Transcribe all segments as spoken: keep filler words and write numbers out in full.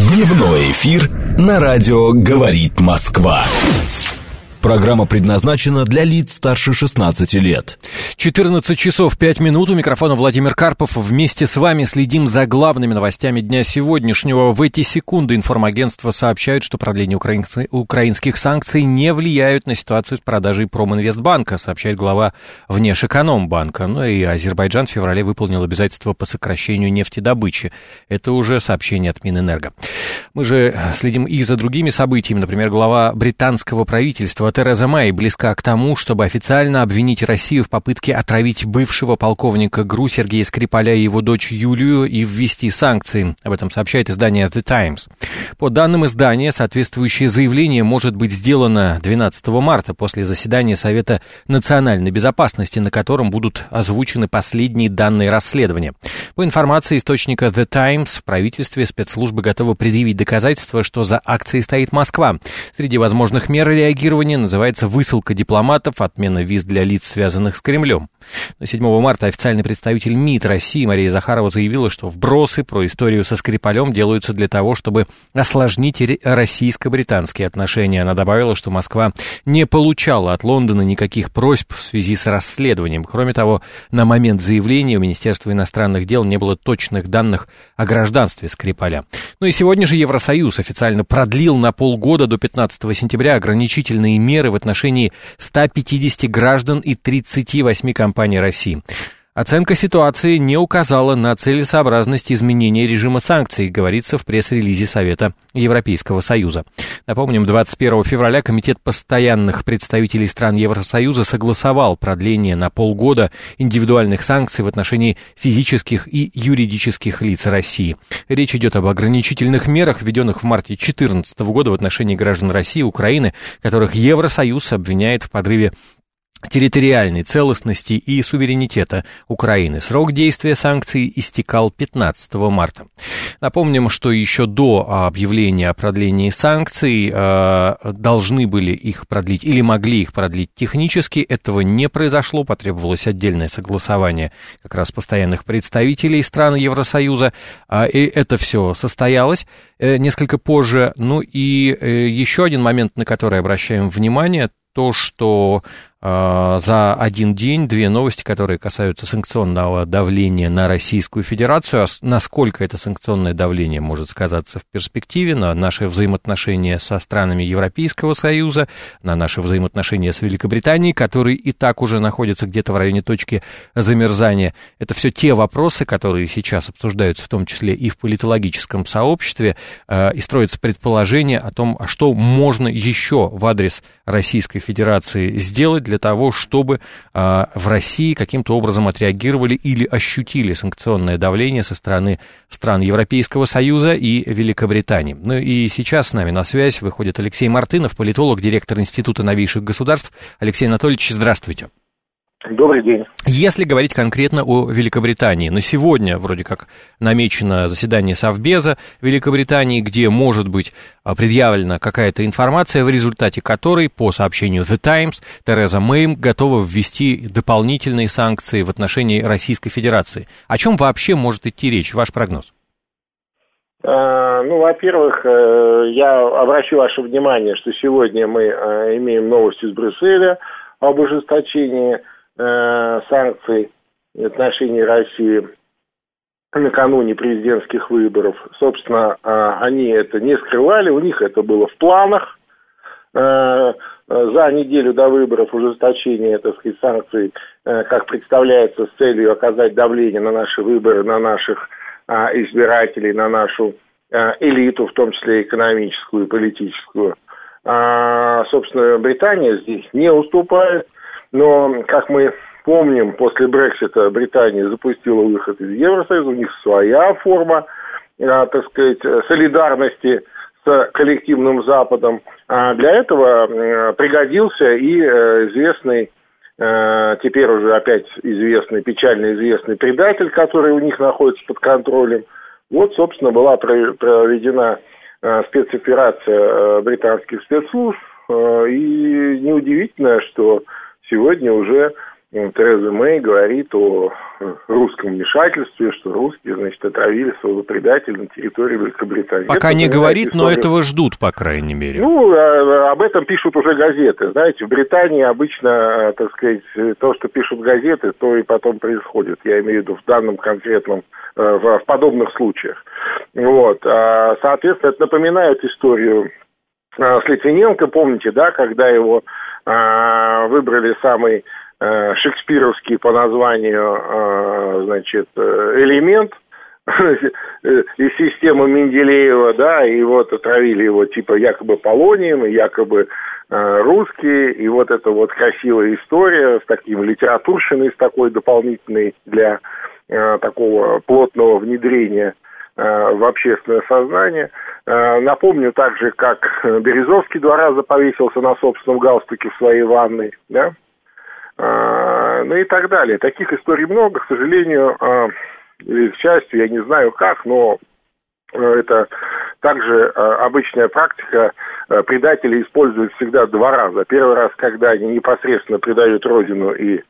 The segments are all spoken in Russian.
Дневной эфир на радио «Говорит Москва». Программа предназначена для лиц старше шестнадцати лет. четырнадцать часов пять минут. У микрофона Владимир Карпов. Вместе с вами следим за главными новостями дня сегодняшнего. В эти секунды информагентства сообщают, что продление украинцы, украинских санкций не влияют на ситуацию с продажей Проминвестбанка, сообщает глава Внешэкономбанка. Ну и Азербайджан в феврале выполнил обязательства по сокращению нефтедобычи. Это уже сообщение от Минэнерго. Мы же следим и за другими событиями. Например, глава британского правительства Тереза Мэй близка к тому, чтобы официально обвинить Россию в попытке отравить бывшего полковника ГРУ Сергея Скрипаля и его дочь Юлию и ввести санкции. Об этом сообщает издание The Times. По данным издания, соответствующее заявление может быть сделано двенадцатого марта после заседания Совета национальной безопасности, на котором будут озвучены последние данные расследования. По информации источника The Times, в правительстве спецслужбы готовы предъявить доказательства, что за акцией стоит Москва. Среди возможных мер реагирования называется высылка дипломатов, отмена виз для лиц, связанных с Кремлем. седьмого марта официальный представитель МИД России Мария Захарова заявила, что вбросы про историю со Скрипалем делаются для того, чтобы осложнить российско-британские отношения. Она добавила, что Москва не получала от Лондона никаких просьб в связи с расследованием. Кроме того, на момент заявления у Министерства иностранных дел не было точных данных о гражданстве Скрипаля. Ну и сегодня же Евросоюз официально продлил на полгода до пятнадцатого сентября ограничительные меры в отношении ста пятидесяти граждан и тридцати восьми компаний России. Оценка ситуации не указала на целесообразность изменения режима санкций, говорится в пресс-релизе Совета Европейского Союза. Напомним, двадцать первого февраля Комитет постоянных представителей стран Евросоюза согласовал продление на полгода индивидуальных санкций в отношении физических и юридических лиц России. Речь идет об ограничительных мерах, введенных в марте две тысячи четырнадцатого года в отношении граждан России и Украины, которых Евросоюз обвиняет в подрыве территориальной целостности и суверенитета Украины. Срок действия санкций истекал пятнадцатого марта. Напомним, что еще до объявления о продлении санкций э, должны были их продлить или могли их продлить технически. Этого не произошло, потребовалось отдельное согласование как раз постоянных представителей стран Евросоюза. Э, и это все состоялось э, несколько позже. Ну и э, еще один момент, на который обращаем внимание, то, что э, за один день две новости, которые касаются санкционного давления на Российскую Федерацию, а насколько это санкционное давление может сказаться в перспективе на наши взаимоотношения со странами Европейского Союза, на наши взаимоотношения с Великобританией, которые и так уже находятся где-то в районе точки замерзания. Это все те вопросы, которые сейчас обсуждаются, в том числе и в политологическом сообществе, э, и строится предположение о том, что можно еще в адрес Российской Федерации сделать для того, чтобы э, в России каким-то образом отреагировали или ощутили санкционное давление со стороны стран Европейского Союза и Великобритании. Ну и сейчас с нами на связь выходит Алексей Мартынов, политолог, директор Института новейших государств. Алексей Анатольевич, здравствуйте. Добрый день. Если говорить конкретно о Великобритании, на сегодня вроде как намечено заседание Совбеза Великобритании, где может быть предъявлена какая-то информация, в результате которой, по сообщению The Times, Тереза Мэй готова ввести дополнительные санкции в отношении Российской Федерации. О чем вообще может идти речь? Ваш прогноз? Ну, во-первых, я обращу ваше внимание, что сегодня мы имеем новости из Брюсселя об ужесточении санкций в отношении России накануне президентских выборов. Собственно, они это не скрывали, у них это было в планах. За неделю до выборов ужесточение, так сказать, санкций, как представляется, с целью оказать давление на наши выборы, на наших избирателей, на нашу элиту, в том числе экономическую и политическую. Собственно, Британия здесь не уступает. Но, как мы помним, после Брексита Британия запустила выход из Евросоюза, у них своя форма, так сказать, солидарности с коллективным Западом. А для этого пригодился и известный, теперь уже опять известный, печально известный предатель, который у них находится под контролем. Вот, собственно, была проведена спецоперация британских спецслужб, и неудивительно, что сегодня уже Тереза Мэй говорит о русском вмешательстве, что русские, значит, отравили своего предателя на территории Великобритании. Пока это, не говорит, историю. но этого ждут, по крайней мере. Ну, об этом пишут уже газеты. Знаете, в Британии обычно, так сказать, то, что пишут газеты, то и потом происходит. Я имею в виду в данном конкретном, в подобных случаях. Вот. Соответственно, это напоминает историю с Литвиненко, помните, да, когда его выбрали самый шекспировский по названию, значит, элемент из системы Менделеева, да, и вот отравили его типа якобы полонием, и якобы русские, и вот эта вот красивая история с таким литературщиной, с такой дополнительной для такого плотного внедрения в общественное сознание. Напомню также, как Березовский два раза повесился на собственном галстуке в своей ванной, да, ну и так далее. Таких историй много, к сожалению, или к счастью, я не знаю как, но это также обычная практика. Предатели используют всегда два раза. Первый раз, когда они непосредственно предают родину и,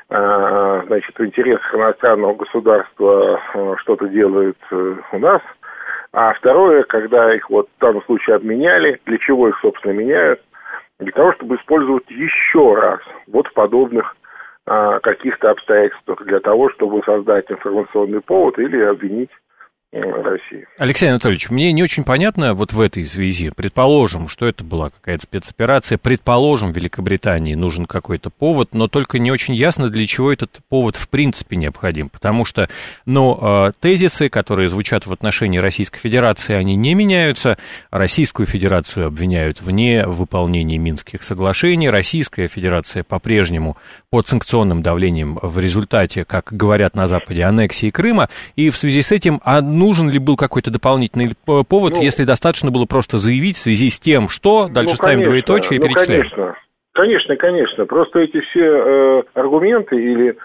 значит, в интересах иностранного государства что-то делают у нас. А второе, когда их вот в данном случае обменяли, для чего их, собственно, меняют? Для того, чтобы использовать еще раз вот в подобных а, каких-то обстоятельствах, для того, чтобы создать информационный повод или обвинить России. Алексей Анатольевич, мне не очень понятно вот в этой связи. Предположим, что это была какая-то спецоперация, предположим, в Великобритании нужен какой-то повод, но только не очень ясно, для чего этот повод в принципе необходим, потому что, ну, тезисы, которые звучат в отношении Российской Федерации, они не меняются. Российскую Федерацию обвиняют в невыполнении Минских соглашений, Российская Федерация по-прежнему под санкционным давлением в результате, как говорят на Западе, аннексии Крыма, и в связи с этим, а нужен ли был какой-то дополнительный повод, ну, если достаточно было просто заявить в связи с тем, что, дальше ну, ставим двоеточие и ну, перечисляем? Конечно, конечно, конечно. Просто эти все э, аргументы или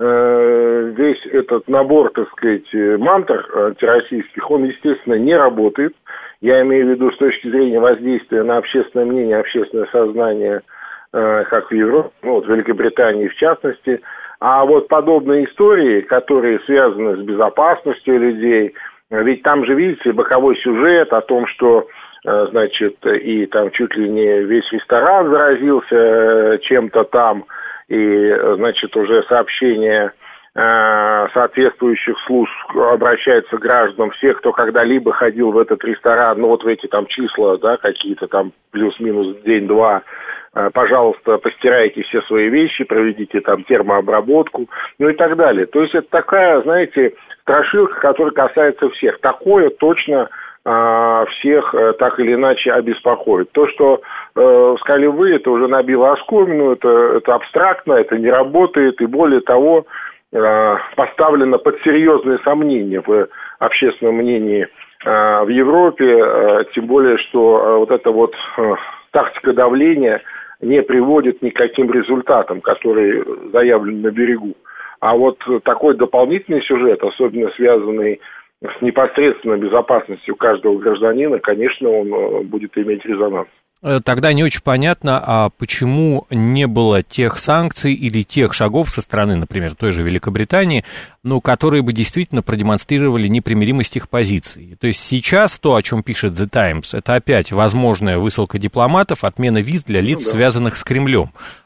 э, весь этот набор, так сказать, мантр антироссийских, он, естественно, не работает. Я имею в виду с точки зрения воздействия на общественное мнение, общественное сознание, э, как в Европе, ну, вот в Великобритании в частности. А вот подобные истории, которые связаны с безопасностью людей, ведь там же, видите, боковой сюжет о том, что, значит, и там чуть ли не весь ресторан заразился чем-то там, и, значит, уже сообщения соответствующих служб обращаются к гражданам, всех, кто когда-либо ходил в этот ресторан, ну вот в эти там числа, да, какие-то там плюс-минус день-два, пожалуйста, постирайте все свои вещи, проведите там термообработку, ну и так далее. То есть это такая, знаете, страшилка, которая касается всех. Такое точно а, всех а, так или иначе обеспокоит. То, что а, сказали вы, это уже набило оскомину, это, это абстрактно, это не работает, и более того, а, поставлено под серьезные сомнения в общественном мнении а, в Европе, а, тем более, что а, вот это вот а, тактика давления не приводит ни к каким результатам, которые заявлены на берегу. А вот такой дополнительный сюжет, особенно связанный с непосредственной безопасностью каждого гражданина, конечно, он будет иметь резонанс. Тогда не очень понятно, а почему не было тех санкций или тех шагов со стороны, например, той же Великобритании, ну, которые бы действительно продемонстрировали непримиримость их позиций. То есть сейчас то, о чем пишет The Times, это опять возможная высылка дипломатов, отмена виз для лиц, ну, да. связанных с Кремлем.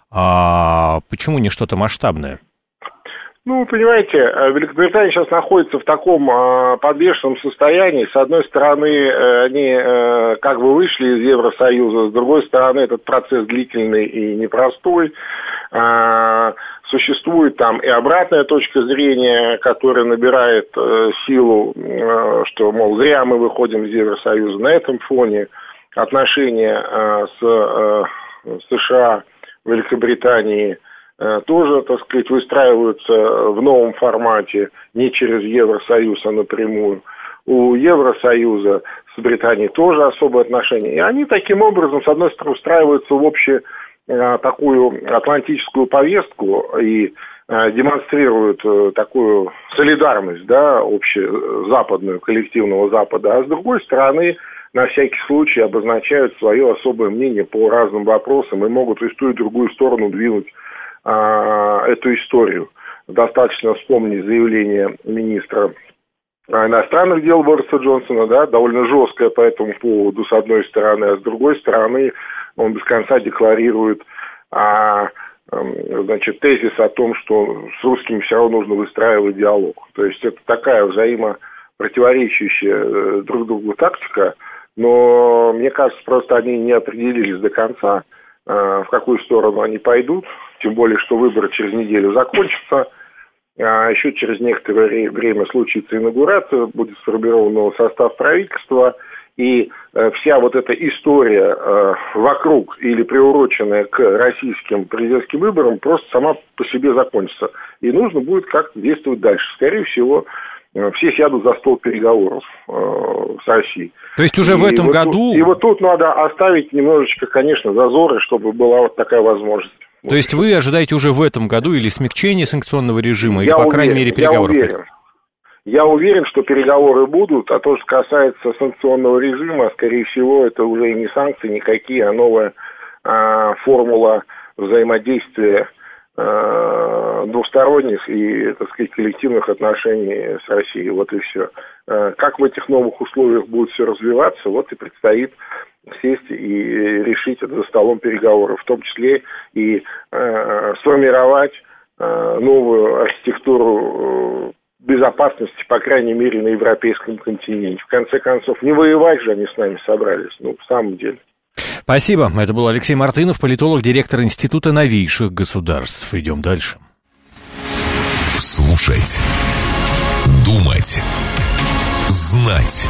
А почему не что-то масштабное? Ну, понимаете, Великобритания сейчас находится в таком э, подвешенном состоянии. С одной стороны, э, они э, как бы вышли из Евросоюза, с другой стороны, этот процесс длительный и непростой. Э, существует там и обратная точка зрения, которая набирает э, силу, э, что, мол, зря мы выходим из Евросоюза. На этом фоне отношения э, с э, США, Великобритании, тоже, так сказать, выстраиваются в новом формате, не через Евросоюз, а напрямую. У Евросоюза с Британией тоже особые отношения. И они таким образом, с одной стороны, устраиваются в общую такую атлантическую повестку и демонстрируют такую солидарность, да, общезападную, коллективного Запада, а с другой стороны, на всякий случай обозначают свое особое мнение по разным вопросам и могут и в ту, и в другую сторону двинуть а, эту историю. Достаточно вспомнить заявление министра иностранных дел Бориса Джонсона, да, довольно жесткое по этому поводу, с одной стороны, а с другой стороны он без конца декларирует а, значит, тезис о том, что с русскими все равно нужно выстраивать диалог. То есть это такая взаимопротиворечащая друг другу тактика, но мне кажется, просто они не определились до конца, в какую сторону они пойдут, тем более, что выборы через неделю закончатся. А еще через некоторое время случится инаугурация, будет сформирован новый состав правительства, и э, вся вот эта история э, вокруг или приуроченная к российским президентским выборам просто сама по себе закончится. И нужно будет как-то действовать дальше. Скорее всего, э, все сядут за стол переговоров э, с Россией. То есть уже и в этом вот году... Тут, и вот тут надо оставить немножечко, конечно, зазоры, чтобы была вот такая возможность. То есть вы ожидаете уже в этом году или смягчения санкционного режима, или, я по уверен, крайней мере, переговоров? Я уверен. я уверен, что переговоры будут, а то, что касается санкционного режима, скорее всего, это уже не санкции никакие, а новая а, формула взаимодействия а, двусторонних и, так сказать, коллективных отношений с Россией. Вот и все. А, как в этих новых условиях будет все развиваться, вот и предстоит сесть и решить это за столом переговоров, в том числе и э, сформировать э, новую архитектуру э, безопасности, по крайней мере, на европейском континенте. В конце концов, не воевать же они с нами собрались, ну, в самом деле. Спасибо. Это был Алексей Мартынов, политолог, директор Института новейших государств. Идем дальше. Слушать, думать, знать.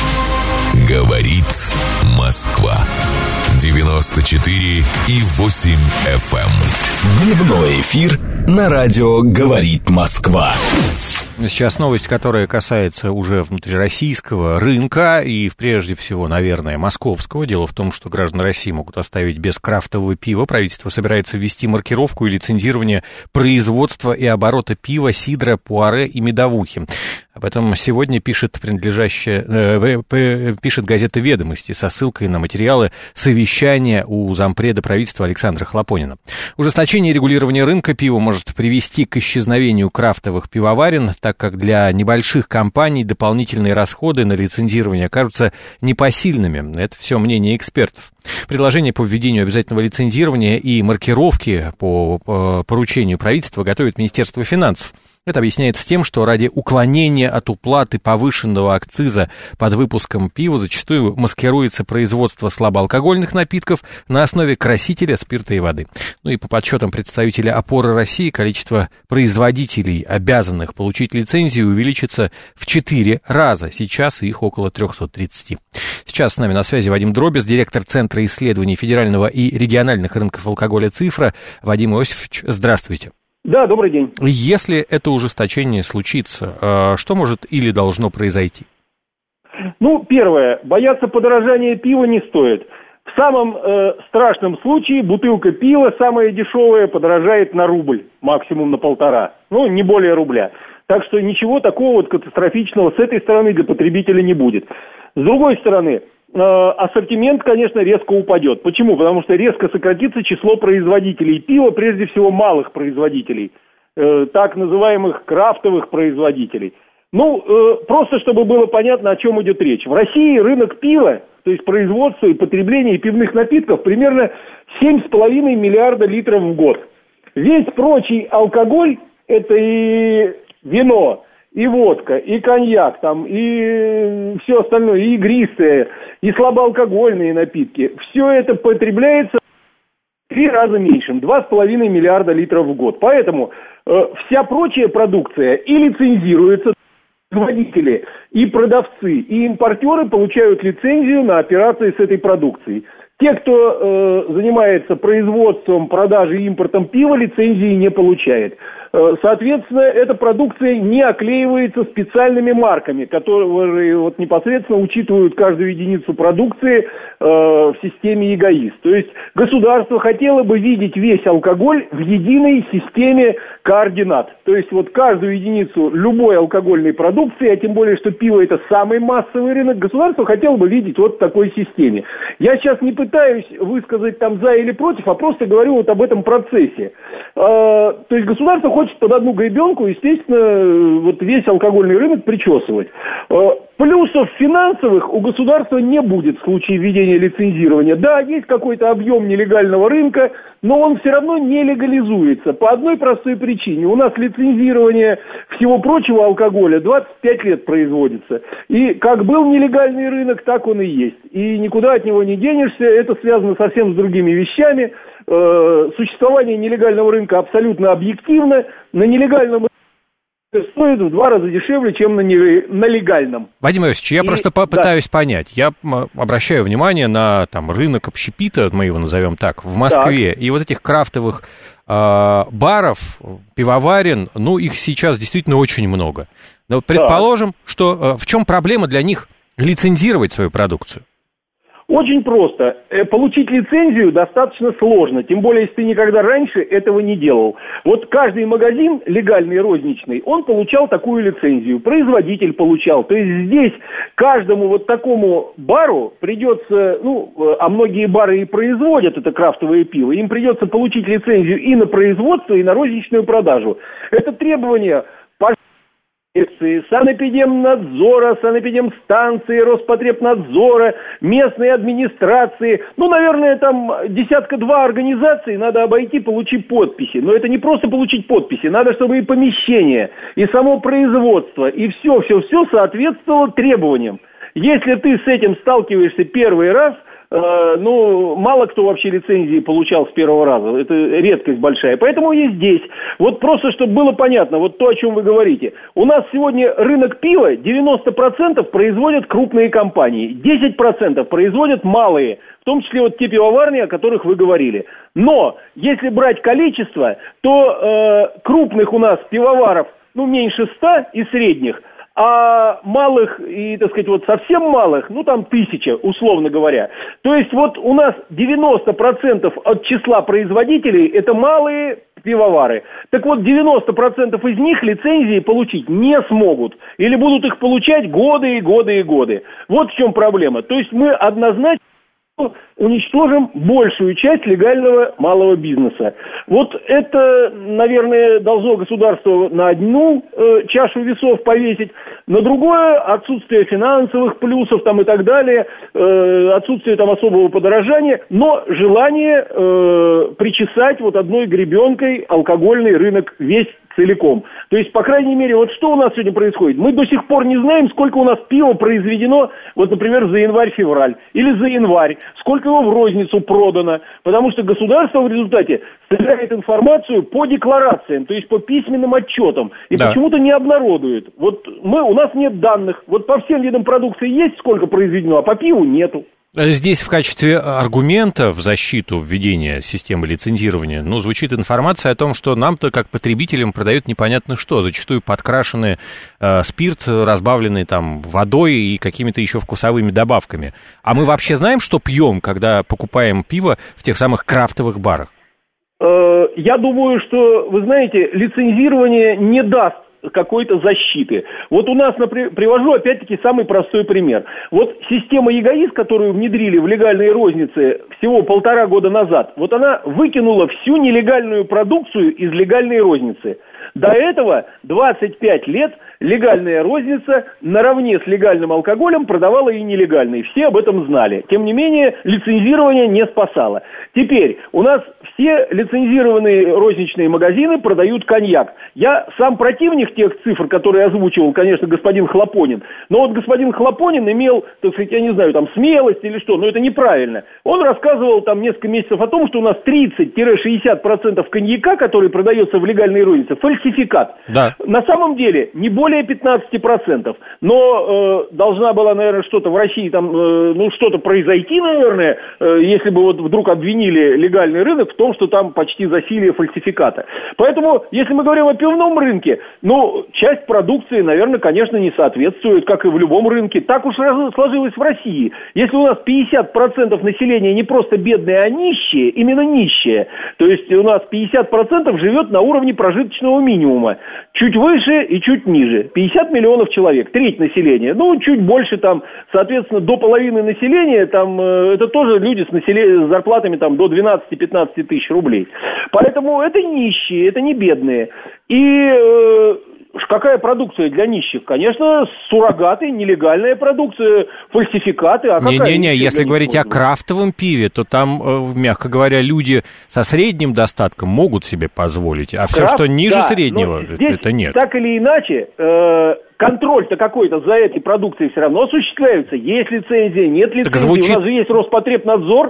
Говорит Москва. девяносто четыре и восемь эф эм. Дневной эфир на радио «Говорит Москва». Сейчас новость, которая касается уже внутрироссийского рынка и, прежде всего, наверное, московского. Дело в том, что граждане России могут оставить без крафтового пива. Правительство собирается ввести маркировку и лицензирование производства и оборота пива, сидра, пуаре и медовухи. Об этом сегодня пишет принадлежащая, э, пишет газета «Ведомости» со ссылкой на материалы совещания у зампреда правительства Александра Хлопонина. Ужесточение регулирования рынка пива может привести к исчезновению крафтовых пивоварен, так как для небольших компаний дополнительные расходы на лицензирование кажутся непосильными. Это все мнение экспертов. Предложение по введению обязательного лицензирования и маркировки по поручению правительства готовит Министерство финансов. Это объясняется тем, что ради уклонения от уплаты повышенного акциза под выпуском пива зачастую маскируется производство слабоалкогольных напитков на основе красителя, спирта и воды. Ну и по подсчетам представителя «Опоры России» количество производителей, обязанных получить лицензию, увеличится в четыре раза. Сейчас их около триста тридцать. Сейчас с нами на связи Вадим Дробис, директор Центра исследований федерального и региональных рынков алкоголя «Цифра». Вадим Иосифович, здравствуйте. Да, добрый день. Если это ужесточение случится, что может или должно произойти? Ну, первое, бояться подорожания пива не стоит. В самом э, страшном случае бутылка пива, самая дешевая, подорожает на рубль, максимум на полтора, ну, не более рубля. Так что ничего такого вот катастрофичного с этой стороны для потребителя не будет. С другой стороны, ассортимент, конечно, резко упадет. Почему? Потому что резко сократится число производителей пива, прежде всего малых производителей, э, так называемых крафтовых производителей. Ну, э, просто чтобы было понятно, о чем идет речь. В России рынок пива, то есть производство и потребление пивных напитков, примерно семь с половиной миллиарда литров в год. Весь прочий алкоголь, это и вино, и водка, и коньяк, там, и все остальное, и игристые, и слабоалкогольные напитки. Все это потребляется в три раза меньше, два с половиной миллиарда литров в год. Поэтому э, вся прочая продукция и лицензируется, производители, и продавцы, и импортеры получают лицензию на операции с этой продукцией. Те, кто э, занимается производством, продажей и импортом пива, лицензии не получает. Соответственно, эта продукция не оклеивается специальными марками, которые вот непосредственно учитывают каждую единицу продукции в системе ЕГАИС. То есть государство хотело бы видеть весь алкоголь в единой системе координат. То есть вот каждую единицу любой алкогольной продукции, а тем более, что пиво это самый массовый рынок, государство хотело бы видеть вот в такой системе. Я сейчас не пытаюсь высказать там за или против, а просто говорю вот об этом процессе. То есть государство хочет под одну гребенку, естественно, вот весь алкогольный рынок причесывать. Плюсов финансовых у государства не будет в случае введения лицензирования. Да, есть какой-то объем нелегального рынка, но он все равно не легализуется. По одной простой причине. У нас лицензирование всего прочего алкоголя двадцать пять лет производится. И как был нелегальный рынок, так он и есть. И никуда от него не денешься. Это связано совсем с другими вещами. Э, существование нелегального рынка абсолютно объективно. На нелегальном рынке стоит в два раза дешевле, чем на, не, на легальном. Вадим Иосифович, я и, просто попытаюсь да. понять. Я обращаю внимание на там, рынок общепита, мы его назовем так, в Москве. Так. И вот этих крафтовых э, баров, пивоварен, ну, их сейчас действительно очень много. Но предположим, так. что э, в чем проблема для них лицензировать свою продукцию? Очень просто. Получить лицензию достаточно сложно, тем более, если ты никогда раньше этого не делал. Вот каждый магазин, легальный, розничный, он получал такую лицензию, производитель получал. То есть здесь каждому вот такому бару придется, ну, а многие бары и производят это крафтовое пиво, им придется получить лицензию и на производство, и на розничную продажу. Это требование санэпидемнадзора, санэпидемстанции, Роспотребнадзора, местной администрации. Ну, наверное, там десятка-два организаций надо обойти, получить подписи. Но это не просто получить подписи. Надо, чтобы и помещение, и само производство, и все-все-все соответствовало требованиям. Если ты с этим сталкиваешься первый раз, э, ну, мало кто вообще лицензии получал с первого раза. Это редкость большая. Поэтому и здесь. Вот просто, чтобы было понятно, вот то, о чем вы говорите. У нас сегодня рынок пива девяносто процентов производят крупные компании, десять процентов производят малые, в том числе вот те пивоварни, о которых вы говорили. Но, если брать количество, то э, крупных у нас пивоваров, ну, меньше ста и средних, а малых и, так сказать, вот совсем малых, ну, там тысяча, условно говоря. То есть вот у нас девяносто процентов от числа производителей – это малые пивовары. Так вот, девяносто процентов из них лицензии получить не смогут. Или будут их получать годы и годы и годы. Вот в чем проблема. То есть мы однозначно уничтожим большую часть легального малого бизнеса. Вот это, наверное, должно государство на одну э, чашу весов повесить, на другое отсутствие финансовых плюсов там и так далее, э, отсутствие там особого подорожания, но желание э, причесать вот одной гребенкой алкогольный рынок весь целиком. То есть, по крайней мере, вот что у нас сегодня происходит? Мы до сих пор не знаем, сколько у нас пива произведено, вот, например, за январь-февраль или за январь, сколько его в розницу продано, потому что государство в результате собирает информацию по декларациям, то есть по письменным отчетам, и да. почему-то не обнародует. Вот мы, у нас нет данных, вот по всем видам продукции есть сколько произведено, а по пиву нету. Здесь в качестве аргумента в защиту введения системы лицензирования, ну, звучит информация о том, что нам-то, как потребителям, продают непонятно что, зачастую подкрашенный э, спирт, разбавленный там водой и какими-то еще вкусовыми добавками. А мы вообще знаем, что пьем, когда покупаем пиво в тех самых крафтовых барах? Я думаю, что, вы знаете, лицензирование не даст какой-то защиты. Вот у нас, например, привожу опять-таки самый простой пример. Вот система ЕГАИС, которую внедрили в легальные розницы всего полтора года назад, вот она выкинула всю нелегальную продукцию из легальной розницы. До этого двадцать пять лет легальная розница наравне с легальным алкоголем продавала и нелегальный. Все об этом знали. Тем не менее, лицензирование не спасало. Теперь у нас все лицензированные розничные магазины продают коньяк. Я сам противник тех цифр, которые озвучивал, конечно, господин Хлопонин. Но вот господин Хлопонин имел, так сказать, я не знаю, там, смелость или что, но это неправильно. Он рассказывал там несколько месяцев о том, что у нас тридцать-шестьдесят процентов коньяка, который продается в легальной рознице, фальсификат. Да. На самом деле, не более более пятнадцать процентов. Но э, должна была, наверное, что-то в России там, э, ну, что-то произойти, наверное, э, если бы вот вдруг обвинили легальный рынок в том, что там почти засилие фальсификата. Поэтому, если мы говорим о пивном рынке, ну, часть продукции, наверное, конечно, не соответствует, как и в любом рынке. Так уж сложилось в России. Если у нас пятьдесят процентов населения не просто бедные, а нищие, именно нищие, то есть у нас пятьдесят процентов живет на уровне прожиточного минимума. Чуть выше и чуть ниже. пятьдесят миллионов человек, треть населения. Ну, чуть больше там, соответственно, до половины населения, там, э, это тоже люди с, населе... с зарплатами там до двенадцать-пятнадцать тысяч рублей. Поэтому это нищие, это не бедные. И э, какая продукция для нищих? Конечно, суррогаты, нелегальная продукция, фальсификаты. А Не-не-не, если говорить о крафтовом пиве, то там, мягко говоря, люди со средним достатком могут себе позволить, а Крафт, все, что ниже да, среднего, это нет. Так или иначе, э, контроль-то какой-то за этой продукцией все равно осуществляется. Есть лицензия, нет лицензии, звучит... у нас же есть Роспотребнадзор.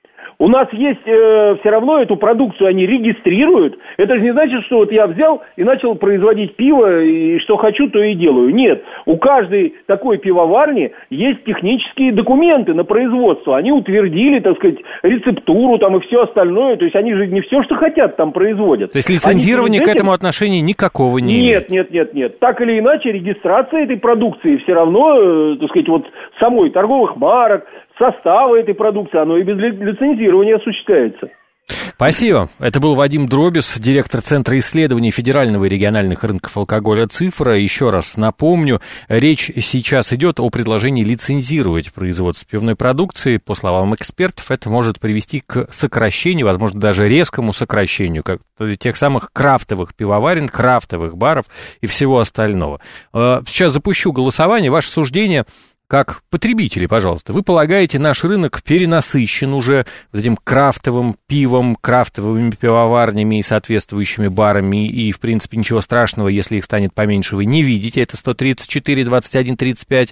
У нас есть э, все равно эту продукцию, они регистрируют. Это же не значит, что вот я взял и начал производить пиво, и что хочу, то и делаю. Нет, у каждой такой пивоварни есть технические документы на производство. Они утвердили, так сказать, рецептуру там и все остальное. То есть они же не все, что хотят, там производят. То есть лицензирование этим... к этому отношения никакого не имеет? Нет, нет, нет, нет. Так или иначе, регистрация этой продукции все равно, э, так сказать, вот самой торговых марок, состава этой продукции, оно и без лицензирования осуществляется. Спасибо. Это был Вадим Дробис, директор Центра исследований федерального и региональных рынков алкоголя «Цифра». Еще раз напомню, речь сейчас идет о предложении лицензировать производство пивной продукции. По словам экспертов, это может привести к сокращению, возможно, даже резкому сокращению как тех самых крафтовых пивоварен, крафтовых баров и всего остального. Сейчас запущу голосование. Ваше суждение как потребители, пожалуйста. Вы полагаете, наш рынок перенасыщен уже вот этим крафтовым пивом, крафтовыми пивоварнями и соответствующими барами, и, в принципе, ничего страшного, если их станет поменьше, вы не видите. Это сто тридцать четыре двадцать один тридцать пять.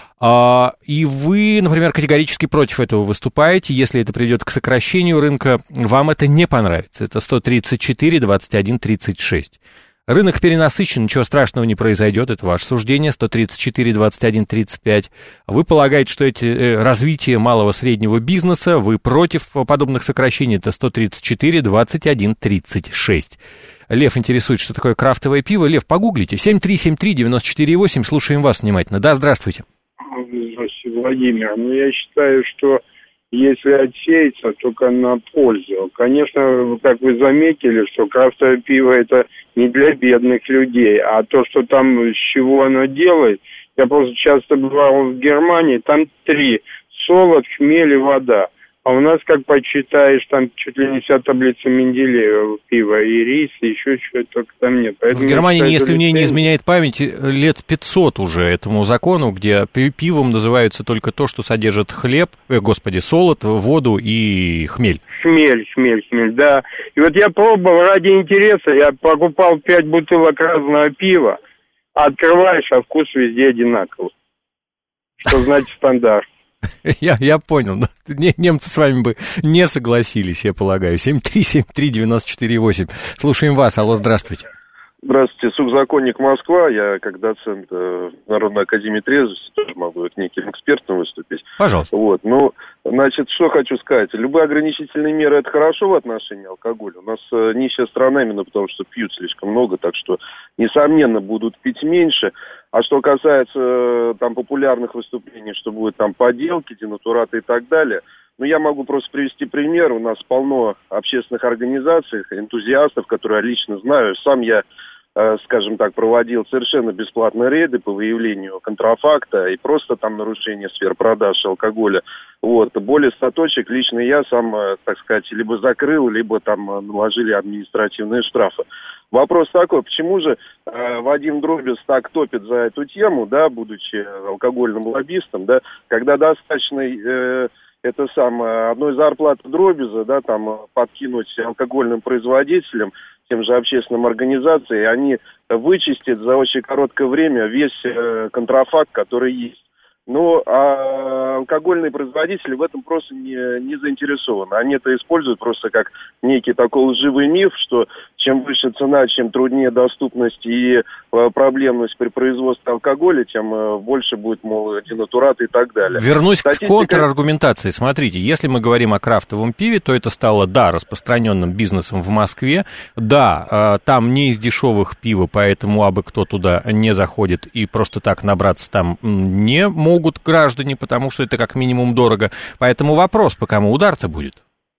А, и вы, например, категорически против этого выступаете. Если это приведет к сокращению рынка, вам это не понравится. Это сто тридцать четыре двадцать один тридцать шесть. Рынок перенасыщен, ничего страшного не произойдет, это ваше суждение, сто тридцать четыре двадцать один тридцать пять. Вы полагаете, что это развитие малого-среднего бизнеса, вы против подобных сокращений, это сто тридцать четыре двадцать один тридцать шесть. Лев интересует, что такое крафтовое пиво. Лев, погуглите, семь три семь три девять четыре восемь, слушаем вас внимательно. Да, здравствуйте. Здравствуйте, Владимир. Ну, я считаю, что если отсеяться, только на пользу. Конечно, как вы заметили, что крафтовое пиво это не для бедных людей, а то, что там, с чего оно делает. Я просто часто бывал в Германии, там три: солод, хмель и вода. А у нас, как почитаешь, там чуть ли не вся таблица Менделеева пива, и рис, и еще чего-то, только там нет. Поэтому в Германии, если мне не изменяет память, лет пятьсот уже этому закону, где пивом называется только то, что содержит хлеб, э, господи, солод, воду и хмель. Хмель, хмель, хмель, да. И вот я пробовал ради интереса, я покупал пять бутылок разного пива, а открываешь, а вкус везде одинаковый. Что значит стандарт? Я, я понял. Немцы с вами бы не согласились, я полагаю. семь три семь три девять четыре восемь. Слушаем вас. Алло, здравствуйте. Здравствуйте, субзаконник Москва. Я как доцент э, Народной академии трезвости тоже могу неким экспертом выступить. Пожалуйста. Вот, ну, значит, что хочу сказать. Любые ограничительные меры – это хорошо в отношении алкоголя. У нас э, нищая страна именно потому, что пьют слишком много, так что, несомненно, будут пить меньше. А что касается э, там популярных выступлений, что будут там поделки, денатураты и так далее, ну, я могу просто привести пример. У нас полно общественных организаций, энтузиастов, которые я лично знаю. Сам я, э, скажем так, проводил совершенно бесплатные рейды по выявлению контрафакта и просто там нарушения сфер продаж алкоголя. Вот, более ста точек лично я сам, э, так сказать, либо закрыл, либо там наложили административные штрафы. Вопрос такой, почему же э, Вадим Дробис так топит за эту тему, да, будучи алкогольным лоббистом, да, когда достаточно э, это самое, одной зарплаты Дробиза, да, там подкинуть алкогольным производителям, тем же общественным организациям, и они вычистят за очень короткое время весь э, контрафакт, который есть. Но а алкогольные производители в этом просто не, не заинтересованы. Они это используют просто как некий такой лживый миф, что чем выше цена, чем труднее доступность и э, проблемность при производстве алкоголя, тем э, больше будет, мол, денатураты и так далее. Вернусь Статистика... к контраргументации. Смотрите, если мы говорим о крафтовом пиве, то это стало, да, распространенным бизнесом в Москве, да, э, там не из дешевых пива, поэтому абы кто туда не заходит и просто так набраться там не могут граждане, потому что это как минимум дорого. Поэтому вопрос, по кому удар-то будет?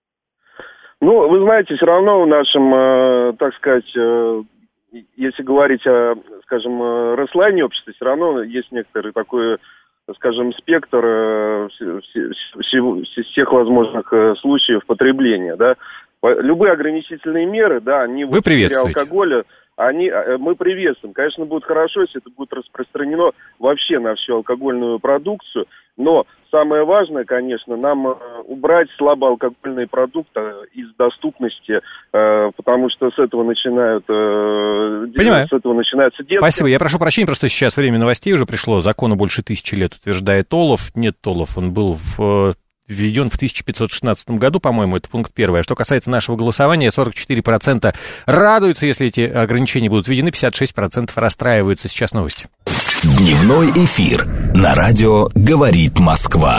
Ну, вы знаете, все равно в нашем, э, так сказать, э, если говорить о, скажем, э, расслоении общества, все равно есть некоторый такой, скажем, спектр э, всех возможных э, случаев потребления, да. Любые ограничительные меры, да, они... Вы приветствуете? Алкоголя, они, мы приветствуем. Конечно, будет хорошо, если это будет распространено вообще на всю алкогольную продукцию, но самое важное, конечно, нам убрать слабоалкогольные продукты из доступности, потому что с этого начинают... Понимаю. С этого начинается детство. Спасибо. Я прошу прощения, просто сейчас время новостей уже пришло. Закону больше тысячи лет, утверждает Олов. Нет, Олов, он был в... введен в тысяча пятьсот шестнадцатом году, по-моему, это пункт первый. А что касается нашего голосования, сорок четыре процента радуются, если эти ограничения будут введены, пятьдесят шесть процентов расстраиваются. Сейчас новости. Дневной эфир на радио «Говорит Москва».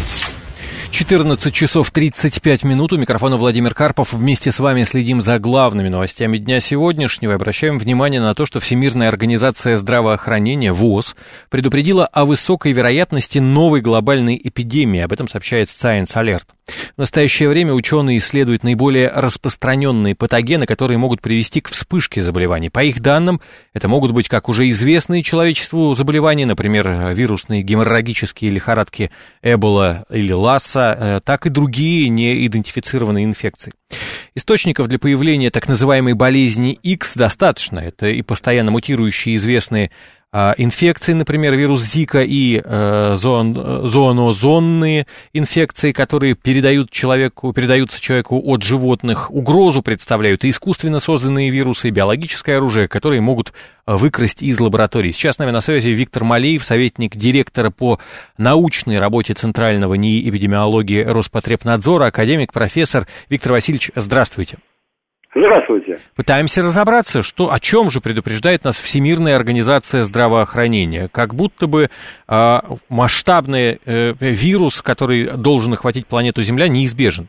четырнадцать часов тридцать пять минут. У микрофона Владимир Карпов. Вместе с вами следим за главными новостями дня сегодняшнего. Обращаем внимание на то, что Всемирная организация здравоохранения ВОЗ предупредила о высокой вероятности новой глобальной эпидемии. Об этом сообщает Science Alert. В настоящее время ученые исследуют наиболее распространенные патогены, которые могут привести к вспышке заболеваний. По их данным, это могут быть как уже известные человечеству заболевания, например, вирусные геморрагические лихорадки Эбола или Ласса, так и другие неидентифицированные инфекции. Источников для появления так называемой болезни X достаточно. Это и постоянно мутирующие известные а, инфекции, например, вирус Зика, и а, зоон, зоонозонные инфекции, которые передают человеку, передаются человеку от животных. Угрозу представляют и искусственно созданные вирусы, и биологическое оружие, которые могут выкрасть из лабораторий. Сейчас с нами на связи Виктор Малеев, советник директора по научной работе Центрального НИИ эпидемиологии Роспотребнадзора, академик, профессор. Виктор Васильевич, здравствуйте. Здравствуйте. Пытаемся разобраться, что, о чем же предупреждает нас Всемирная организация здравоохранения. Как будто бы э, масштабный э, вирус, который должен охватить планету Земля, неизбежен.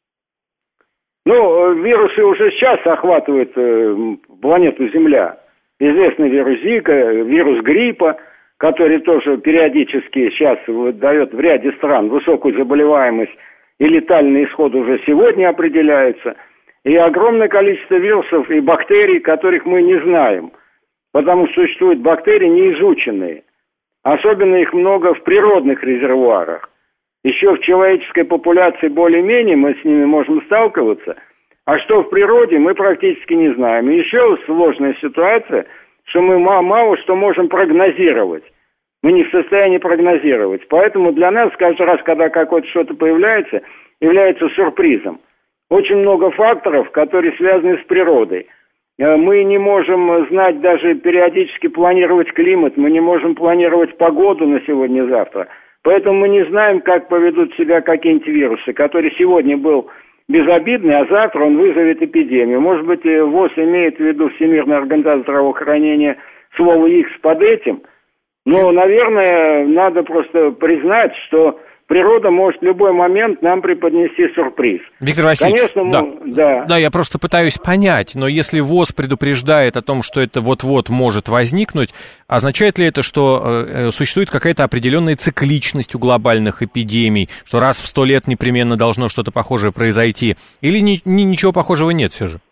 Ну, вирусы уже сейчас охватывают э, планету Земля. Известный вирус Зика, вирус гриппа, который тоже периодически сейчас дает в ряде стран высокую заболеваемость, и летальный исход уже сегодня определяется. И огромное количество вирусов и бактерий, которых мы не знаем, потому что существуют бактерии неизученные. Особенно их много в природных резервуарах. Еще в человеческой популяции более-менее мы с ними можем сталкиваться, а что в природе мы практически не знаем. И еще сложная ситуация, что мы мало что можем прогнозировать. Мы не в состоянии прогнозировать. Поэтому для нас каждый раз, когда какое-то что-то появляется, является сюрпризом. Очень много факторов, которые связаны с природой. Мы не можем знать, даже периодически планировать климат, мы не можем планировать погоду на сегодня-завтра. Поэтому мы не знаем, как поведут себя какие-нибудь вирусы, который сегодня был безобидный, а завтра он вызовет эпидемию. Может быть, ВОЗ имеет в виду Всемирная организация здравоохранения слово «Х» под этим. Но, наверное, надо просто признать, что природа может в любой момент нам преподнести сюрприз. Виктор Васильевич, Конечно, да. мы, да. да, я просто пытаюсь понять, но если ВОЗ предупреждает о том, что это вот-вот может возникнуть, означает ли это, что э, существует какая-то определенная цикличность у глобальных эпидемий, что раз в сто лет непременно должно что-то похожее произойти, или ни, ни, ничего похожего нет все же?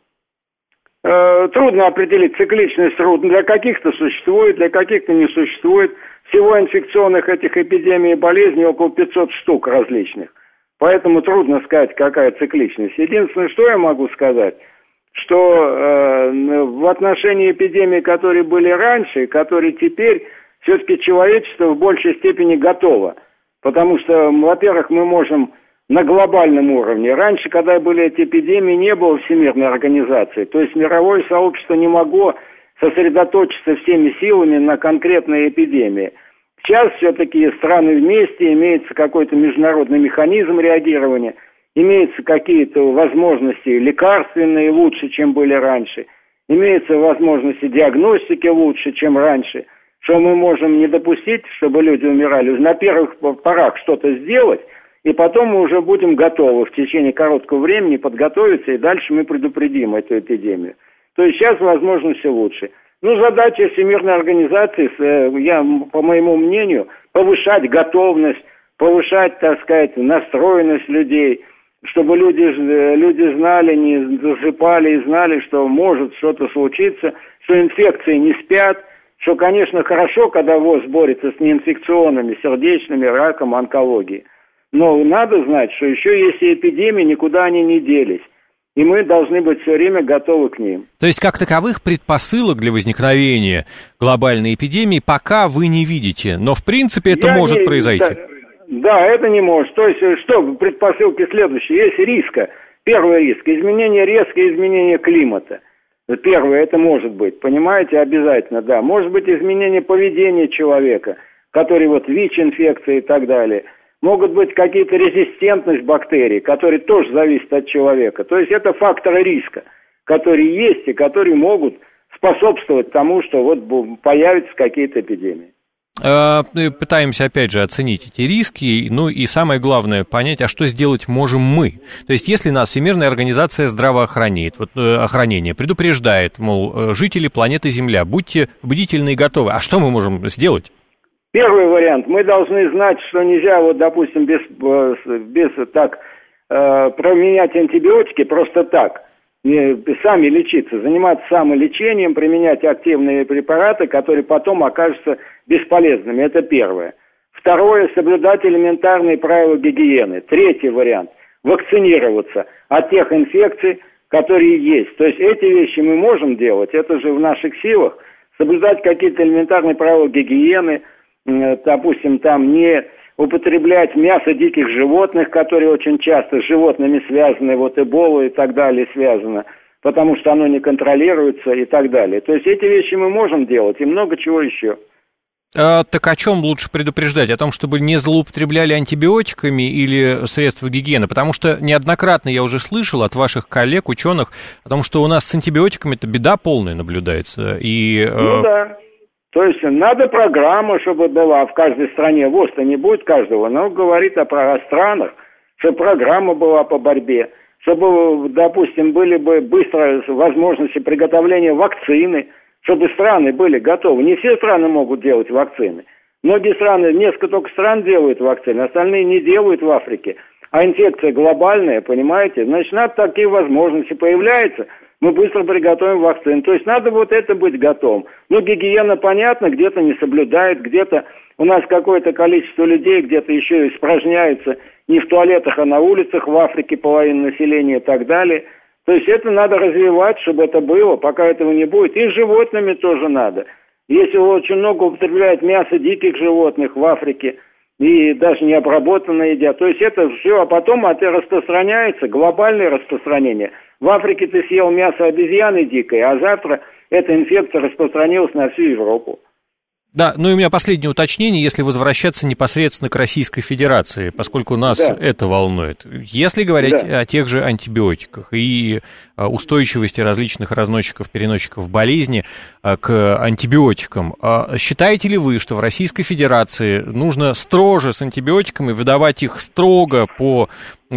Э, трудно определить цикличность, трудно. Для каких-то существует, для каких-то не существует. Всего инфекционных этих эпидемий и болезней около пятьсот штук различных. Поэтому трудно сказать, какая цикличность. Единственное, что я могу сказать, что э, в отношении эпидемий, которые были раньше, которые теперь, все-таки человечество в большей степени готово. Потому что, во-первых, мы можем на глобальном уровне. Раньше, когда были эти эпидемии, не было Всемирной организации. То есть мировое сообщество не могло сосредоточиться всеми силами на конкретной эпидемии. Сейчас все-таки страны вместе, имеется какой-то международный механизм реагирования. имеются какие-то возможности лекарственные лучше, чем были раньше, имеются возможности диагностики лучше, чем раньше, что мы можем не допустить, чтобы люди умирали. На первых порах что-то сделать, и потом мы уже будем готовы в течение короткого времени подготовиться, и дальше мы предупредим эту эпидемию. То есть сейчас возможности лучше. Ну, задача Всемирной организации, я, по моему мнению, повышать готовность, повышать, так сказать, настроенность людей, чтобы люди, люди знали, не засыпали и знали, что может что-то случиться, что инфекции не спят, что, конечно, хорошо, когда ВОЗ борется с неинфекционными, сердечными, раком, онкологией. Но надо знать, что еще есть и эпидемии, никуда они не делись. И мы должны быть все время готовы к ним. То есть, как таковых предпосылок для возникновения глобальной эпидемии пока вы не видите, но в принципе это Я может не, произойти. Да, да, это не может. То есть, что предпосылки следующие? Есть риска. Первый риск – изменение, резкое изменение климата. Первое, это может быть, понимаете, обязательно, да. Может быть изменение поведения человека, который вот ВИЧ-инфекция и так далее. Могут быть какие-то резистентность бактерий, которые тоже зависят от человека. То есть это факторы риска, которые есть и которые могут способствовать тому, что вот появятся какие-то эпидемии. Пытаемся, опять же, оценить эти риски, ну и самое главное, понять, а что сделать можем мы. То есть, если нас Всемирная организация здравоохранения, вот, охранения предупреждает, мол, жители планеты Земля, будьте бдительны и готовы, а что мы можем сделать? Первый вариант. Мы должны знать, что нельзя, вот, допустим, без, без так, э, променять антибиотики просто так, не, сами лечиться, заниматься самолечением, применять активные препараты, которые потом окажутся бесполезными. Это первое. Второе, соблюдать элементарные правила гигиены. Третий вариант. Вакцинироваться от тех инфекций, которые есть. То есть эти вещи мы можем делать, это же в наших силах. Соблюдать какие-то элементарные правила гигиены, допустим, там не употреблять мясо диких животных, которые очень часто с животными связаны, вот эбола и так далее связано, потому что оно не контролируется и так далее. То есть эти вещи мы можем делать и много чего еще. А, так о чем лучше предупреждать? О том, чтобы не злоупотребляли антибиотиками или средства гигиены? Потому что неоднократно я уже слышал от ваших коллег, ученых, о том, что у нас с антибиотиками-то беда полная наблюдается. И, ну э... да. То есть надо программа, чтобы была в каждой стране. ВОЗ-то не будет каждого, но говорит о, о странах, чтобы программа была по борьбе, чтобы, допустим, были бы быстрые возможности приготовления вакцины, чтобы страны были готовы. Не все страны могут делать вакцины. Многие страны, несколько только стран делают вакцины, остальные не делают в Африке. А инфекция глобальная, понимаете? Значит, надо такие возможности появляются. Мы быстро приготовим вакцину. То есть надо вот это быть готовым. Ну, гигиена, понятно, где-то не соблюдает, где-то у нас какое-то количество людей где-то еще испражняются не в туалетах, а на улицах в Африке, половина населения и так далее. То есть это надо развивать, чтобы это было, пока этого не будет. И с животными тоже надо. Если очень много употребляют мясо диких животных в Африке, и даже не обработанное едят, то есть это все, а потом это распространяется, глобальное распространение. В Африке ты съел мясо обезьяны дикой, а завтра эта инфекция распространилась на всю Европу. Да, ну и у меня последнее уточнение, если возвращаться непосредственно к Российской Федерации, поскольку нас да. это волнует. Если говорить да. о тех же антибиотиках и устойчивости различных разносчиков, переносчиков болезни к антибиотикам, считаете ли вы, что в Российской Федерации нужно строже с антибиотиками выдавать их строго по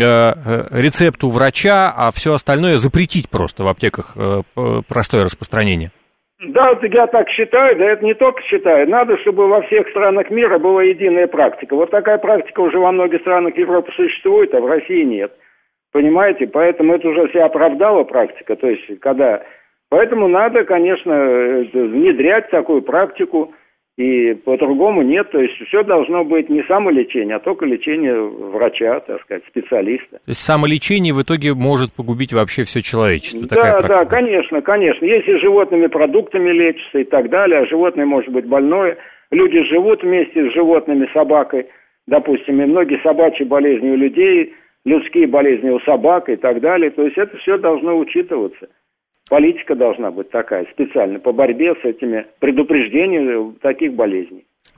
рецепту врача, а все остальное запретить просто в аптеках простое распространение? Да, я так считаю, да это не только считаю. Надо, чтобы во всех странах мира была единая практика. Вот такая практика уже во многих странах Европы существует, а в России нет. Понимаете? Поэтому это уже вся оправдала практика. То есть, когда... Поэтому надо, конечно, внедрять такую практику. И по-другому нет, то есть все должно быть не самолечение, а только лечение врача, так сказать, специалиста. То есть самолечение в итоге может погубить вообще все человечество? Да, да, конечно, конечно. Если животными продуктами лечится и так далее, а животное может быть больное, люди живут вместе с животными, собакой, допустим, и многие собачьи болезни у людей, людские болезни у собак и так далее, то есть это все должно учитываться. Политика должна быть такая, специально, по борьбе с этими предупреждениями таких болезней.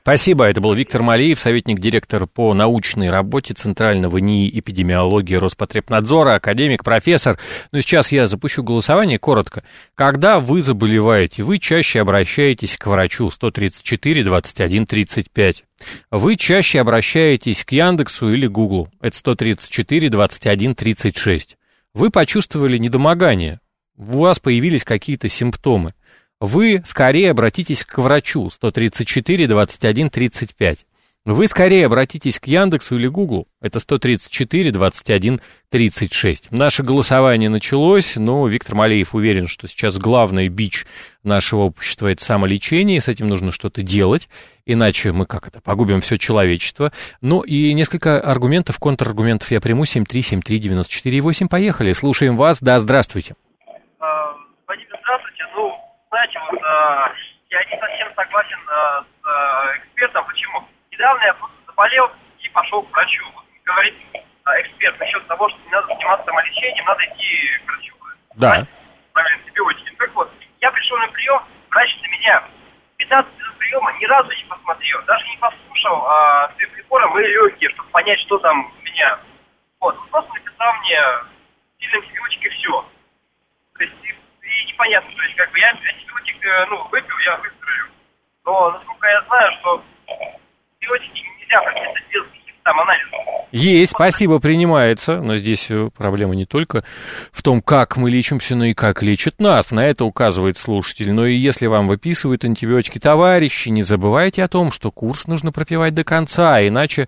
Спасибо. Это был Виктор Малеев, советник-директор по научной работе Центрального НИИ эпидемиологии Роспотребнадзора, академик, профессор. Ну и сейчас я запущу голосование коротко. Когда вы заболеваете, вы чаще обращаетесь к врачу сто тридцать четыре двадцать один тридцать пять. Вы чаще обращаетесь к Яндексу или Гуглу. Это сто тридцать четыре двадцать один тридцать шесть. Вы почувствовали недомогание. У вас появились какие-то симптомы. Вы скорее обратитесь к врачу сто тридцать четыре двадцать один тридцать пять. Вы скорее обратитесь к Яндексу или Гуглу. Это сто тридцать четыре двадцать один тридцать шесть. Наше голосование началось, но Виктор Малеев уверен, что сейчас главный бич нашего общества — это самолечение, и с этим нужно что-то делать, иначе мы как это, погубим все человечество. Ну и несколько аргументов, контраргументов я приму. семь три семь три девять четыре восемь. Поехали, слушаем вас. Да, здравствуйте. Владимир, здравствуйте. Ну, знаете, вот а, я не совсем согласен а, с а, экспертом. Почему? Недавно я просто заболел и пошел к врачу. Вот, говорит а, эксперт насчет того, что не надо заниматься самолечением, надо идти к врачу. Да. Правильно, антибиотики. Так вот, я пришел на прием, врач на меня пятнадцать минут приема ни разу не посмотрел, даже не послушал а, с прибором мои легкие, чтобы понять, что там у меня. Вот, он просто написал мне сильный антибиотик и все. То есть, и, и непонятно, то есть, как бы я антибиотик, ну, выпил, я выздоровел. Но, насколько я знаю, что антибиотики нельзя прописать без каких-то там анализов. Есть, спасибо, принимается, но здесь проблема не только в том, как мы лечимся, но и как лечат нас, на это указывает слушатель. Но и если вам выписывают антибиотики товарищи, не забывайте о том, что курс нужно пропивать до конца, иначе...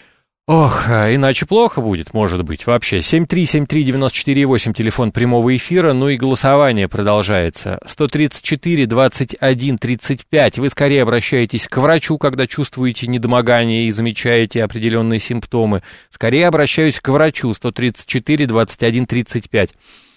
Ох, иначе плохо будет, может быть, вообще. семь три семь три девять четыре восемь, телефон прямого эфира, ну и голосование продолжается. сто тридцать четыре двадцать один тридцать пять. Вы скорее обращаетесь к врачу, когда чувствуете недомогание и замечаете определенные симптомы. Скорее обращаюсь к врачу, сто тридцать четыре двадцать один тридцать пять.